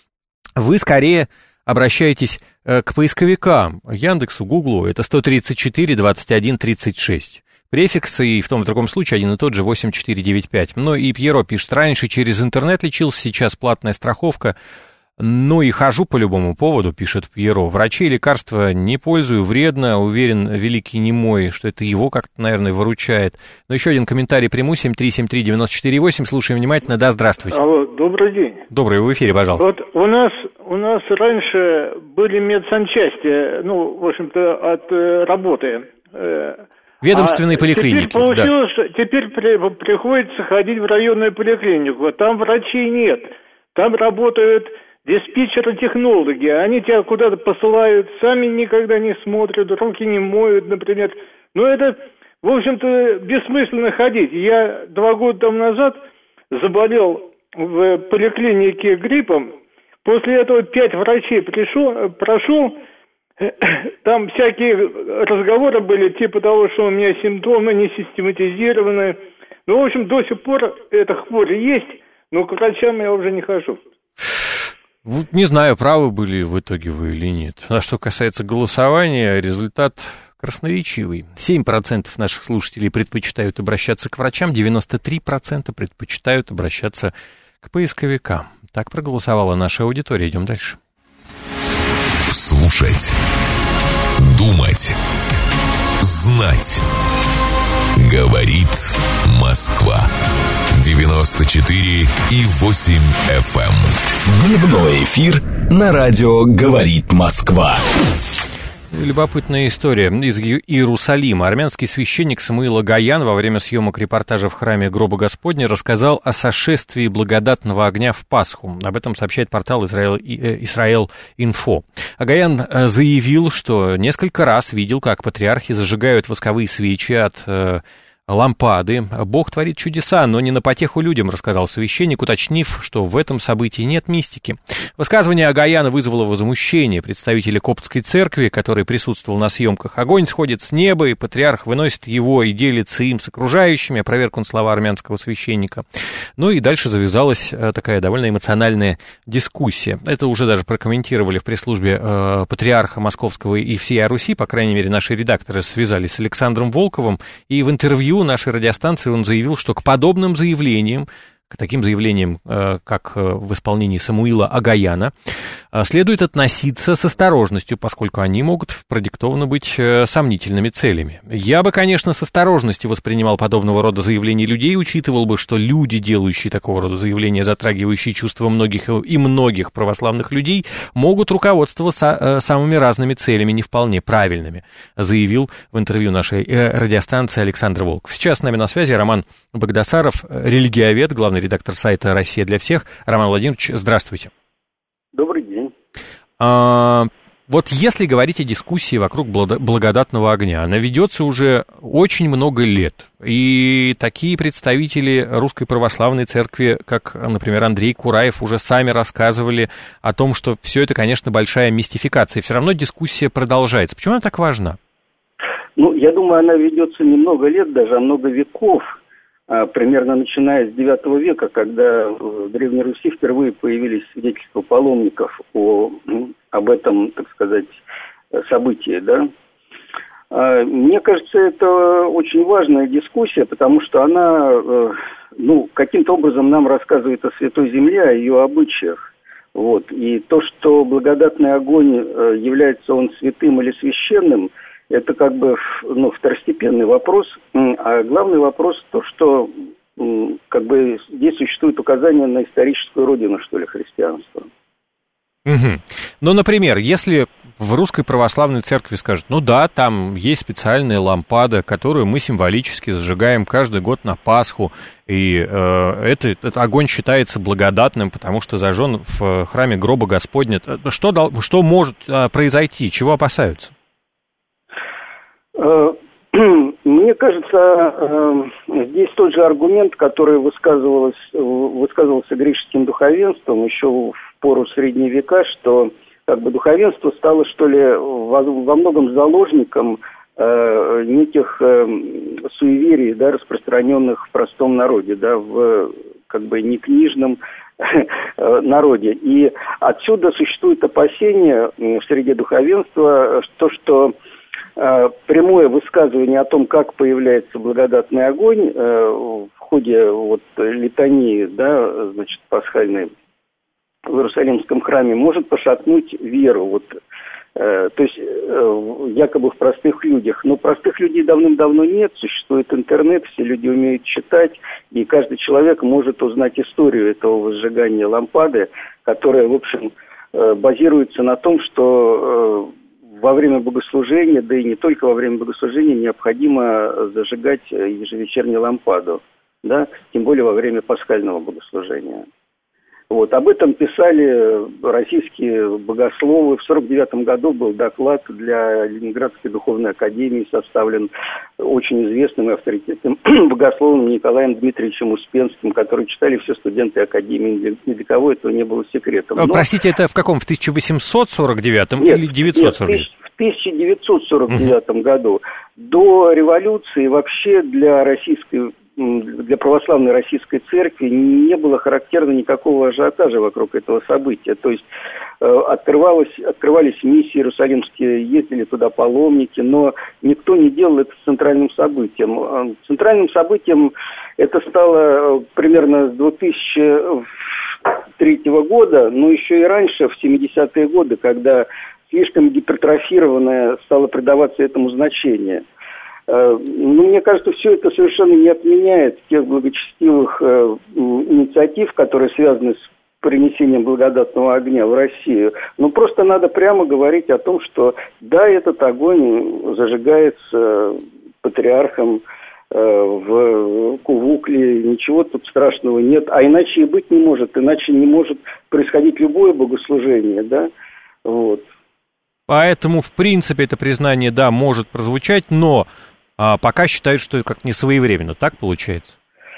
Вы скорее обращаетесь э, к поисковикам, Яндексу, Гуглу, это сто тридцать четыре двадцать один тридцать шесть. Префиксы и в том и в другом случае один и тот же восемь четыре девять пять. Ну и Пьеро пишет, раньше через интернет лечился, сейчас платная страховка. Ну и хожу по любому поводу, пишет Пьеро. Врачей лекарства не пользую, вредно. Уверен, великий немой, что это его как-то, наверное, выручает. Но еще один комментарий приму. семь три семь три девять четыре восемь. Слушаем внимательно. Да, здравствуйте. Алло, добрый день. Добрый, вы в эфире, пожалуйста. Вот у нас, у нас раньше были медсанчасти, ну, в общем-то, от э, работы. Э, Ведомственные а поликлиники. Теперь получилось, да. теперь при, приходится ходить в районную поликлинику. Там врачей нет. Там работают диспетчеры-технологи. Они тебя куда-то посылают, сами никогда не смотрят, руки не моют, например. Но это, в общем-то, бессмысленно ходить. Я два года тому назад заболел в поликлинике гриппом. После этого пять врачей пришел, прошел. Там всякие разговоры были, типа того, что у меня симптомы не систематизированы. Ну, в общем, до сих пор эта хворь есть, но к врачам я уже не хожу. Не знаю, правы были в итоге вы или нет. А что касается голосования, результат красноречивый. семь процентов наших слушателей предпочитают обращаться к врачам, девяносто три процента предпочитают обращаться к поисковикам. Так проголосовала наша аудитория. Идем дальше. Слушать, думать, знать. Говорит Москва. девяносто четыре и восемь эф эм. Дневной эфир на радио «Говорит Москва». Любопытная история из Иерусалима. Армянский священник Самуил Агаян во время съемок репортажа в храме Гроба Господня рассказал о сошествии благодатного огня в Пасху. Об этом сообщает портал Исраэл-Инфо. Агаян заявил, что несколько раз видел, как патриархи зажигают восковые свечи от лампады. Бог творит чудеса, но не на потеху людям, рассказал священник, уточнив, что в этом событии нет мистики. Высказывание Агаяна вызвало возмущение представителей Коптской церкви, который присутствовал на съемках. Огонь сходит с неба, и патриарх выносит его и делится им с окружающими, опроверг он слова армянского священника. Ну и дальше завязалась такая довольно эмоциональная дискуссия. Это уже даже прокомментировали в пресс-службе э, патриарха Московского и всей Руси, по крайней мере, наши редакторы связались с Александром Волковым, и в интервью нашей радиостанции он заявил, что к подобным заявлениям, к таким заявлениям, как в исполнении Самуила Агаяна, следует относиться с осторожностью, поскольку они могут продиктованы быть сомнительными целями. Я бы, конечно, с осторожностью воспринимал подобного рода заявления людей, учитывал бы, что люди, делающие такого рода заявления, затрагивающие чувства многих и многих православных людей, могут руководствоваться самыми разными целями, не вполне правильными, заявил в интервью нашей радиостанции Александр Волков. Сейчас с нами на связи Роман Багдасаров, религиовед, главный редактор сайта «Россия для всех». Роман Владимирович, здравствуйте. Добрый день. А, вот если говорить о дискуссии вокруг благодатного огня, она ведется уже очень много лет. И такие представители Русской Православной Церкви, как, например, Андрей Кураев, уже сами рассказывали о том, что все это, конечно, большая мистификация. И все равно дискуссия продолжается. Почему она так важна? Ну, я думаю, она ведется не много лет, даже а много веков. Примерно начиная с девятого века, когда в Древней Руси впервые появились свидетельства паломников о, об этом, так сказать, событии, да. Мне кажется, это очень важная дискуссия, потому что она, ну, каким-то образом нам рассказывает о Святой Земле, о ее обычаях. Вот. И то, что благодатный огонь, является он святым или священным, это как бы, ну, второстепенный вопрос, а главный вопрос то, что как бы здесь существует указание на историческую родину, что ли, христианства. Угу. Ну, например, если в Русской Православной Церкви скажут, ну да, там есть специальная лампада, которую мы символически зажигаем каждый год на Пасху, и э, это, этот огонь считается благодатным, потому что зажжен в храме гроба Господня. Что, что может произойти, чего опасаются? Мне кажется, здесь тот же аргумент, который высказывался, высказывался греческим духовенством еще в пору средние века, что как бы духовенство стало, что ли, во, во многом заложником э, неких э, суеверий, да, распространенных в простом народе, да, в как бы некнижном народе. И отсюда существует опасение в среде духовенства, то, что прямое высказывание о том, как появляется благодатный огонь э, в ходе вот литании, да, значит, пасхальной в Иерусалимском храме, может пошатнуть веру, вот, э, то есть э, якобы в простых людях. Но простых людей давным-давно нет, существует интернет, все люди умеют читать, и каждый человек может узнать историю этого возжигания лампады, которая, в общем, э, базируется на том, что э, во время богослужения, да и не только во время богослужения, необходимо зажигать ежевечернюю лампаду, да, тем более во время пасхального богослужения. Вот, об этом писали российские богословы. В сорок девятом году был доклад для Ленинградской духовной академии, составлен очень известным и авторитетным богословом Николаем Дмитриевичем Успенским, который читали все студенты академии. Ни для кого этого не было секретом. Но... Простите, это в каком? В тысяча восемьсот сорок девятом нет, или девятьсот сорок девятом? Нет, в тысяча девятьсот сорок девятом uh-huh. году. До революции вообще для российской для православной российской церкви не было характерно никакого ажиотажа вокруг этого события. То есть э, открывалось, открывались миссии иерусалимские, ездили туда паломники, но никто не делал это центральным событием. Центральным событием это стало примерно с две тысячи третьего года, но еще и раньше, в семидесятые годы, когда слишком гипертрофированное стало придаваться этому значение. Ну, мне кажется, все это совершенно не отменяет тех благочестивых э, инициатив, которые связаны с принесением благодатного огня в Россию. Но просто надо прямо говорить о том, что да, этот огонь зажигается патриархом э, в Кувукле, ничего тут страшного нет, а иначе и быть не может, иначе не может происходить любое богослужение, да, вот. Поэтому, в принципе, это признание, да, может прозвучать, но а, пока считают, что это как не своевременно. Так получается?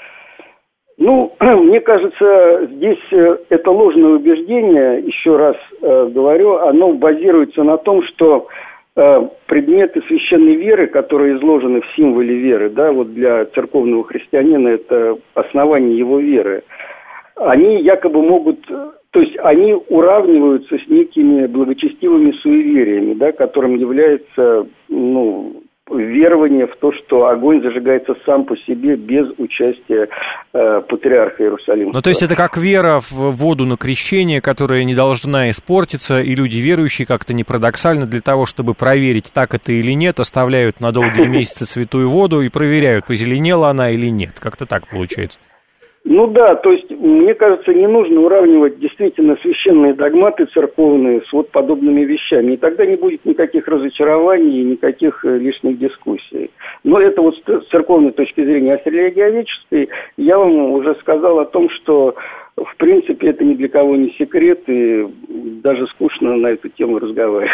Ну, мне кажется, здесь это ложное убеждение, еще раз э, говорю, оно базируется на том, что э, предметы священной веры, которые изложены в символе веры, да, вот для церковного христианина это основание его веры, они якобы могут... То есть они уравниваются с некими благочестивыми суевериями, да, которым является, ну, верование в то, что огонь зажигается сам по себе без участия э, патриарха Иерусалимского. Ну, то есть это как вера в воду на крещение, которая не должна испортиться, и люди верующие как-то не парадоксально для того, чтобы проверить, так это или нет, оставляют на долгие месяцы святую воду и проверяют, позеленела она или нет. Как-то так получается. Ну да, то есть, мне кажется, не нужно уравнивать действительно священные догматы церковные с вот подобными вещами. И тогда не будет никаких разочарований и никаких лишних дискуссий. Но это вот с церковной точки зрения. А с религиоведческой я вам уже сказал о том, что в принципе это ни для кого не секрет, и даже скучно на эту тему разговаривать.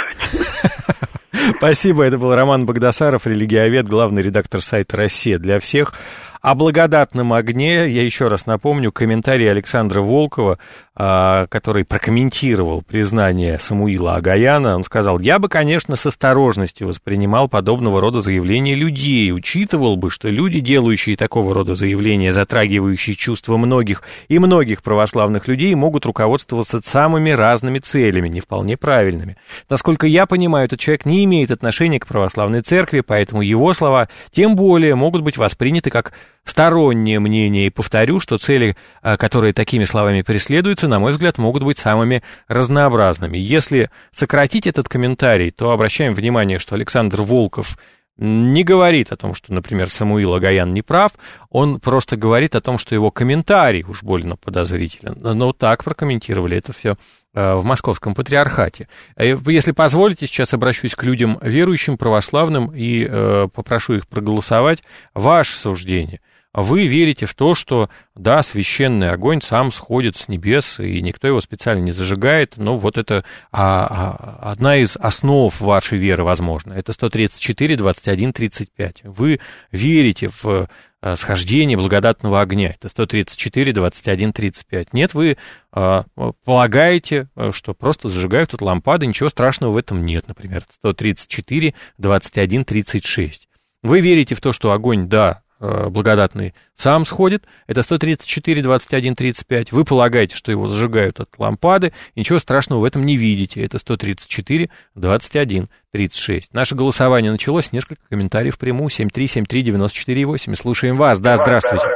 Спасибо, это был Роман Багдасаров, религиовед, главный редактор сайта «Россия для всех». О благодатном огне я еще раз напомню комментарий Александра Волкова, который прокомментировал признание Самуила Агаяна. Он сказал: «Я бы, конечно, с осторожностью воспринимал подобного рода заявления людей, учитывал бы, что люди, делающие такого рода заявления, затрагивающие чувства многих и многих православных людей, могут руководствоваться самыми разными целями, не вполне правильными. Насколько я понимаю, этот человек не имеет отношения к православной церкви, поэтому его слова тем более могут быть восприняты как стороннее мнение, и повторю, что цели, которые такими словами преследуются, на мой взгляд, могут быть самыми разнообразными». Если сократить этот комментарий, то обращаем внимание, что Александр Волков не говорит о том, что, например, Самуил Агаян не прав, он просто говорит о том, что его комментарий уж больно подозрителен. Но так прокомментировали это все в Московском патриархате. Если позволите, сейчас обращусь к людям верующим, православным, и попрошу их проголосовать. Ваше суждение. Вы верите в то, что, да, священный огонь сам сходит с небес, и никто его специально не зажигает, но вот это а, а, одна из основ вашей веры, возможно. Это сто тридцать четыре, двадцать один, тридцать пять. Вы верите в а, схождение благодатного огня. Это сто тридцать четыре, двадцать один, тридцать пять. Нет, вы а, полагаете, что просто зажигают тут лампады, ничего страшного в этом нет, например. сто тридцать четыре, двадцать один, тридцать шесть. Вы верите в то, что огонь, да, благодатный сам сходит, это сто тридцать четыре, двадцать один, тридцать пять. Вы полагаете, что его зажигают от лампады, ничего страшного в этом не видите. Это сто тридцать четыре, двадцать один, тридцать шесть. Наше голосование началось, несколько комментариев приму. семь три семь три девяносто четыре восемь. Слушаем вас. Да, здравствуйте.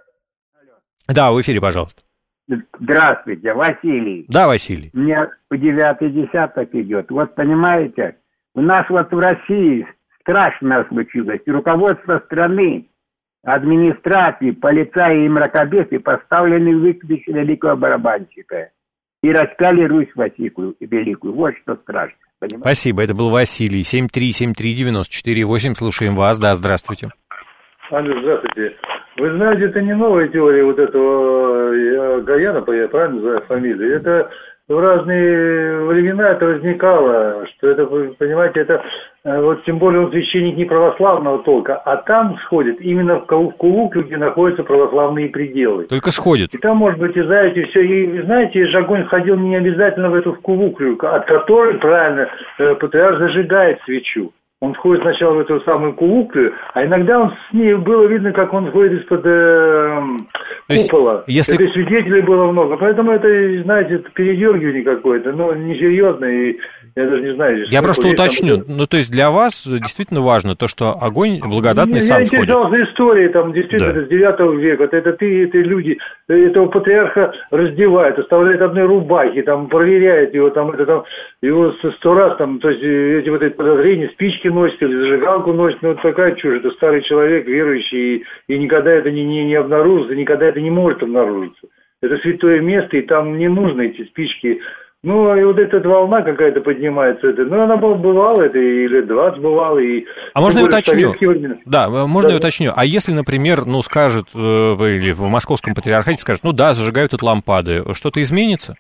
Да, в эфире, пожалуйста. Здравствуйте, Василий. Да, Василий. Мне по девятый десяток идет. Вот понимаете, у нас вот в России страшно случилось. Руководство страны, администрации, полицаи и мракобесы поставлены в выключить великого барабанщика и распяли Русь Василию великую. Вот что страшно. Понимаете? Спасибо, это был Василий. семь три семь три девяносто четыре восемь. Слушаем вас. Да, здравствуйте. Алло, здравствуйте. Вы знаете, это не новая теория вот этого Агаяна, я правильно называю фамилию. Это в разные времена это возникало, что это, вы понимаете, это вот тем более он священник не православного толка, а там сходит именно в Кулуклю, где находятся православные пределы. Только сходит. И там, может быть, и знаете, все, и знаете, же огонь входил не обязательно в эту в Кулуклю, от которой, правильно, патриарх зажигает свечу. Он входит сначала в эту самую кулуклю, а иногда он с ней было видно, как он входит из-под э, купола. Если... Это свидетелей было много. Поэтому это, знаете, это передергивание какое-то, но несерьезно, и я даже не знаю. Я просто уточню. Там... Ну, то есть для вас действительно важно то, что огонь благодатный я, сам я сходит. Я интересовался историей, там, действительно, да. С девятого века. Это, это ты, это люди, этого патриарха раздевают, оставляют одной рубахи, там, проверяют его, там, это, там, его сто раз, там, то есть эти вот эти подозрения, спички носит или зажигалку носит, ну, вот такая чушь, это старый человек, верующий, и, и никогда это не, не, не обнаружится, никогда это не может обнаружиться. Это святое место, и там не нужно эти спички. Ну, и вот эта волна какая-то поднимается, это, ну, она бывала, это и лет двадцать бывала, и... А можно я уточню? Да, можно да. я уточню? А если, например, ну, скажет, или в Московском патриархате скажет, ну, да, зажигают от лампады, что-то изменится?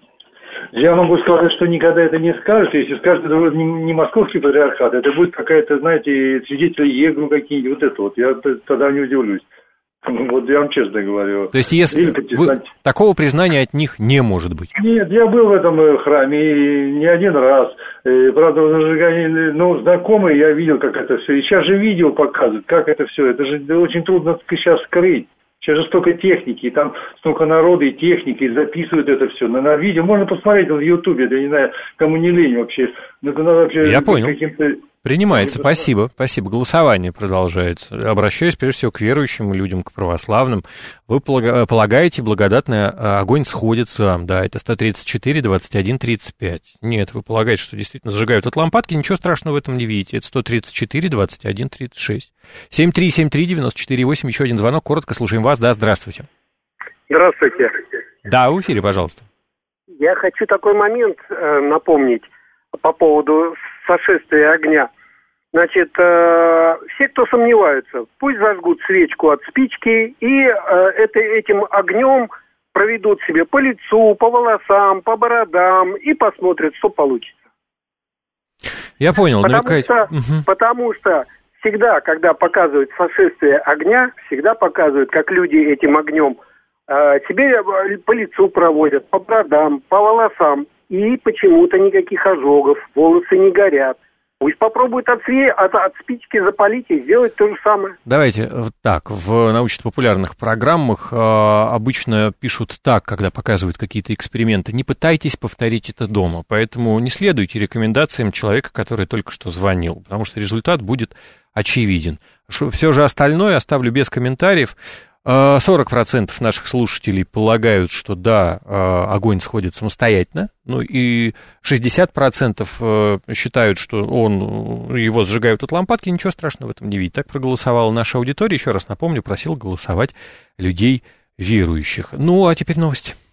Я могу сказать, что никогда это не скажет. Если скажет, это не, не московский патриархат, это будет какая-то, знаете, свидетели ЕГРУ какие-нибудь, вот это вот. Я тогда не удивлюсь. Вот я вам честно говорю. То есть если вы... такого признания от них не может быть? Нет, я был в этом храме и не один раз. И, правда, ну, знакомые, я видел, как это все. И сейчас же видео показывают, как это все. Это же очень трудно сейчас скрыть. Сейчас же столько техники, и там столько народа и техники, и записывают это все на, на видео. Можно посмотреть в Ютубе, я не знаю, кому не лень вообще. Это надо вообще я понял. Принимается, спасибо, спасибо. Голосование продолжается. Обращаюсь, прежде всего, к верующим людям, к православным. Вы полагаете, благодатный огонь сходится, да, это сто тридцать четыре, двадцать один, тридцать пять. Нет, вы полагаете, что действительно зажигают от лампадки, ничего страшного в этом не видите. Это сто тридцать четыре, двадцать один, тридцать шесть. семь три семь три девяносто четыре восемь, еще один звонок, коротко слушаем вас. Да, здравствуйте. Здравствуйте. Да, в эфире, пожалуйста. Я хочу такой момент э, напомнить по поводу сошествия огня. Значит, э, все, кто сомневаются, пусть зажгут свечку от спички и э, это, этим огнем проведут себе по лицу, по волосам, по бородам и посмотрят, что получится. Я понял. Потому, ну, что, угу. потому что всегда, когда показывают сошествие огня, всегда показывают, как люди этим огнем э, себе по лицу проводят, по бородам, по волосам. И почему-то никаких ожогов, волосы не горят. Пусть попробуют от, от, от спички запалить и сделать то же самое. Давайте так, в научно-популярных программах э, обычно пишут так, когда показывают какие-то эксперименты. Не пытайтесь повторить это дома, поэтому не следуйте рекомендациям человека, который только что звонил, потому что результат будет очевиден. Все же остальное оставлю без комментариев. сорок процентов наших слушателей полагают, что да, огонь сходит самостоятельно, ну и шестьдесят процентов считают, что он, его сжигают от лампадки, ничего страшного в этом не видит. Так проголосовала наша аудитория, еще раз напомню, просил голосовать людей верующих. Ну, а теперь новости.